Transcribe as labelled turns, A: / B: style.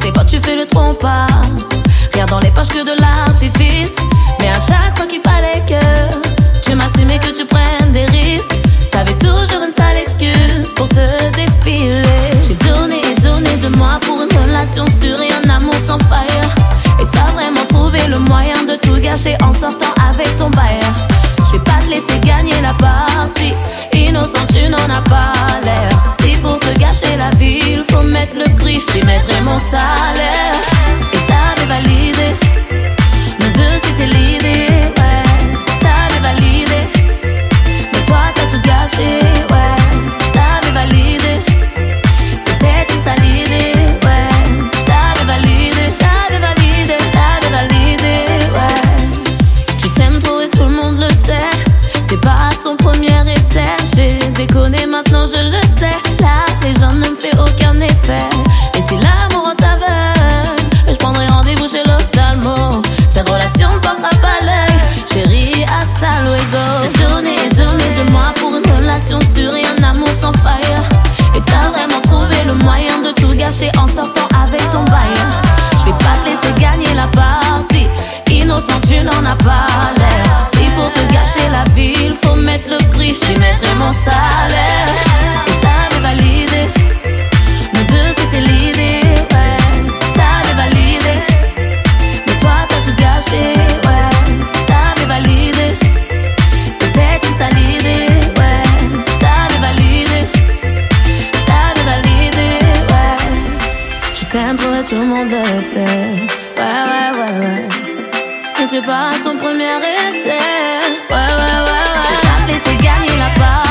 A: tes potes tu fais le trompe-pas. Rien dans les poches que de l'artifice. Mais à chaque fois qu'il fallait que tu m'assumes et que tu prennes des risques, t'avais toujours une sale excuse pour te défiler. J'ai donné et donné de moi pour une relation sûre et un amour sans faille. Et t'as vraiment trouvé le moyen de tout gâcher en sortant avec ton bailleur. Je vais pas te laisser gagner la partie. Innocent, tu n'en as pas l'air. Si pour te gâcher la vie, il faut mettre le prix, j'y mettrai mon salaire. Et je t'avais validé, nous deux c'était l'idée, ouais. Je t'avais validé, mais toi t'as tout gâché, ouais. Je t'avais validé, c'était une sale idée, ouais. Je t'avais validé, je t'avais validé, je t'avais validé, ouais. Tu t'aimes trop et tout le monde le sait. T'es pas à ton premier essai. J'ai déconné, maintenant je le sais. La légende ne me fait aucun effet. Et si l'amour t'aveugle, je prendrai rendez-vous chez l'ophtalmo. Cette relation ne portera pas l'œil. Chérie, hasta luego. J'ai donné et donné de moi pour une relation sûre et un amour sans faille. Et t'as vraiment trouvé le moyen de tout gâcher en sortant avec ton bail. Je vais pas te laisser gagner la partie. Innocent, tu n'en as pas l'air. Si pour te gâcher la vie, il faut mettre le prix, j'y mettrai mon salaire. Et je t'avais validé, nous deux c'était l'idée, ouais. Je t'avais validé, mais toi t'as tout gâché, ouais. Je t'avais validé, c'était une sale idée, ouais. Je t'avais validé, je t'avais validé, ouais. Tu t'aimes trop et tout le monde le sait, ouais. T'es pas à ton premier essai, ouais. Je vais pas te laisser gagner la part.